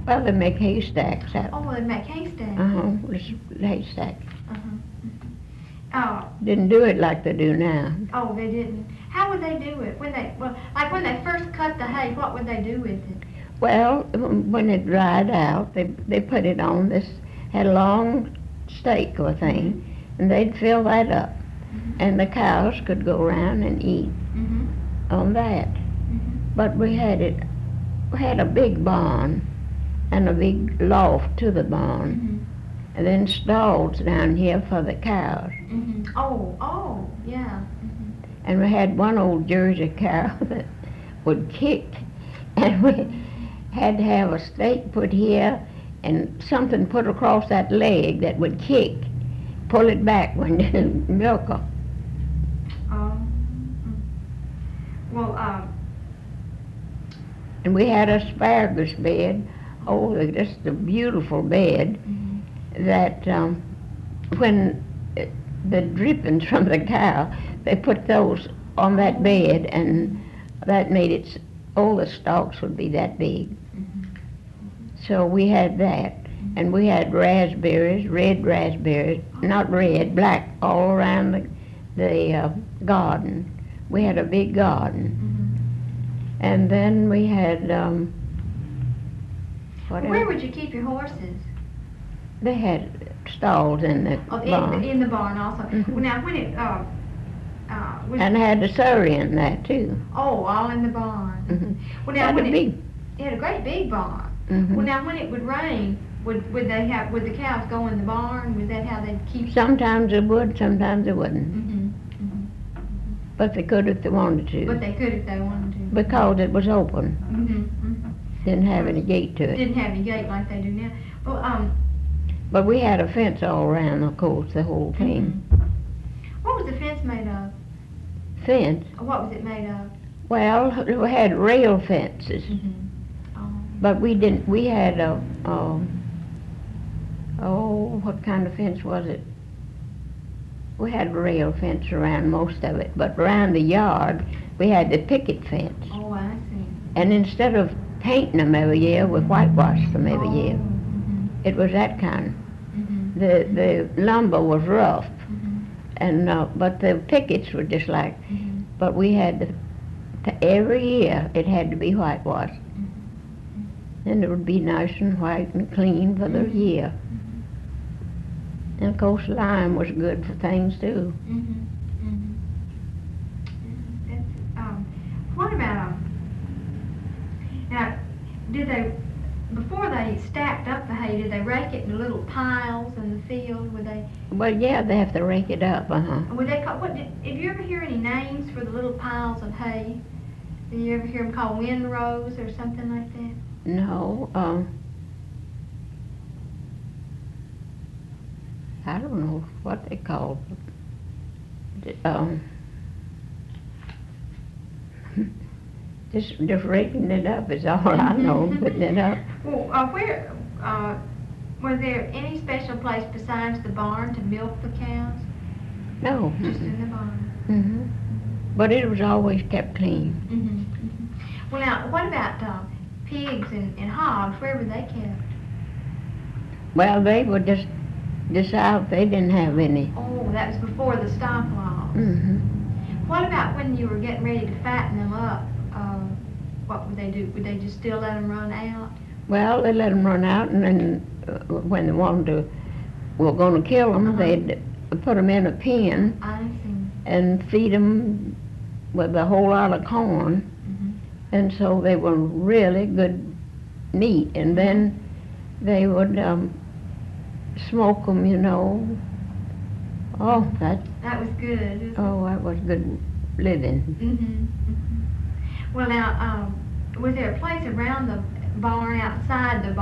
Well, they make haystacks out. Oh, they make haystacks. Just haystacks. Uh-huh. Didn't do it like they do now. Oh, they didn't. How would they do it? When they first cut the hay, what would they do with it? Well, when it dried out, they put it on this, had a long stake or thing, and they'd fill that up. And the cows could go around and eat on that. But we had a big barn and a big loft to the barn, and then stalls down here for the cows. Oh, yeah. And we had one old Jersey cow that would kick, and we had to have a stake put here and something put across that leg that would kick, pull it back when you milk her. And we had a asparagus bed, just a beautiful bed, that when the drippings from the cow, they put those on that bed, and that made it, all the stalks would be that big. So we had that, and we had raspberries, red raspberries, not red, black, all around the garden. We had a big garden. And then we had, where would you keep your horses? They had stalls in the barn. In the barn also. Well, now when it, and had the surrey in that too. Oh, all in the barn. Well, now it had a great big barn. Well, now when it would rain, would the cows go in the barn? Was that how they'd keep? Sometimes they would, sometimes they wouldn't. But they could if they wanted to. But they could if they wanted to. Because it was open. Didn't have any gate to it. Didn't have any gate like they do now. Well, but we had a fence all around, of course, the whole thing. What was the fence made of? Fence? What was it made of? Well, we had rail fences. But we didn't, we had what kind of fence was it? We had a rail fence around most of it, but around the yard, we had the picket fence. Oh, I see. And instead of painting them every year, we whitewashed them every year. It was that kind. The lumber was rough, and but the pickets were just like, but we had every year it had to be whitewashed. And it would be nice and white and clean for the year. And of course lime was good for things too. What about now, before they stacked up the hay, did they rake it in little piles in the field? Would they? Well, yeah, they have to rake it up, Would they call, did you ever hear any names for the little piles of hay? Did you ever hear them called windrows or something like that? No, I don't know what they call just raking it up is all I know, putting it up. Well, was there any special place besides the barn to milk the cows? No. Just in the barn. But it was always kept clean. Well, now, what about pigs and hogs? Where were they kept? Well, they were just out. They didn't have any. Oh, that was before the stock laws. What about when you were getting ready to fatten them up? What would they do? Would they just still let them run out? Well, they let them run out, and then when they were going to kill them, they'd put them in a pen and feed them with a whole lot of corn. And so they were really good meat. And then they would smoke them, you know. Oh, that was good. Oh, that was good living. Well, now, was there a place around the barn, outside the barn?